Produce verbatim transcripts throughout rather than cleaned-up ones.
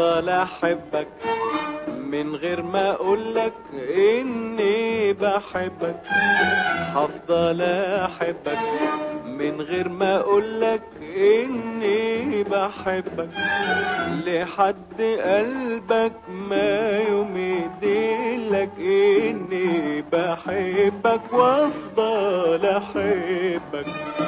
هفضل احبك من غير ما اقولك اني بحبك. هفضل احبك من غير ما اقولك اني بحبك، لحد قلبك ما يوم يديلك اني بحبك وافضل احبك.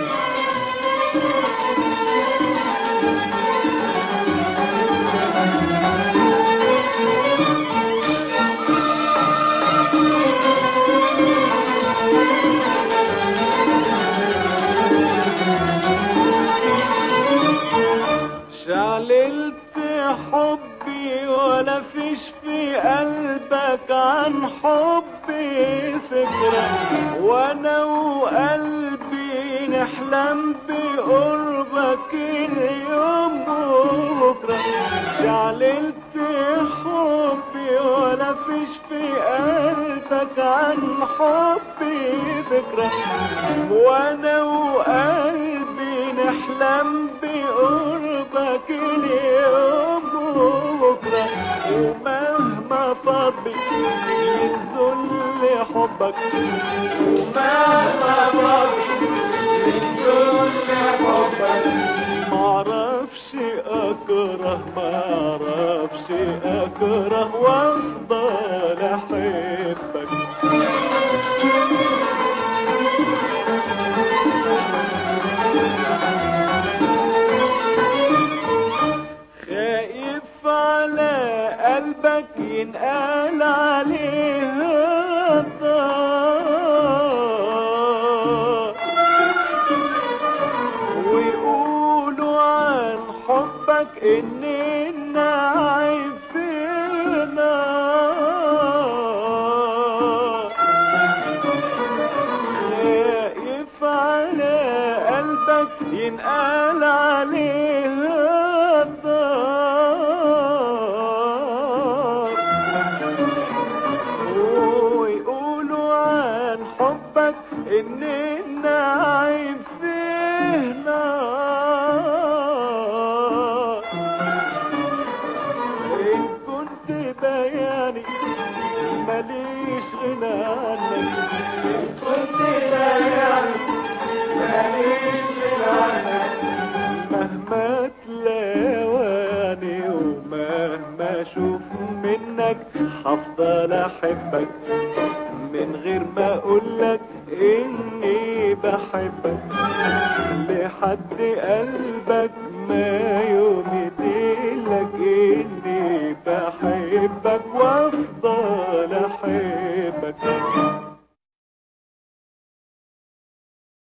شعللت حبي ولا فيش في قلبك عن حبي فكرة، وانا وقلبي نحلم بقربك اليوم وبكرة. شعللت حبي ولا فيش في قلبك عن حبي فكرة، وانا وقلبي نحلم بقربك اليوم وبكرة. ومهما فاض بي من ذل حبك، ومهما فاض بي من ذل حبك، معرفش اكره معرفش اكره وافضل احبك. خايف على قلبك ينقال عليه الضار، ويقولوا عن حبك اننا عايب في نار. خايف على قلبك ينقال عليه الضار، ويقولوا عن حبك اننا عايب فيه نار. ان كنت بياني ماليش غنى عنك، ان كنت بياني ماليش غنى عنك. مهما تلاواني ومهما اشوف منك هفضل احبك من غير ما اقولك اني بحبك، لحد قلبك ما يوم يديلك اني بحبك وافضل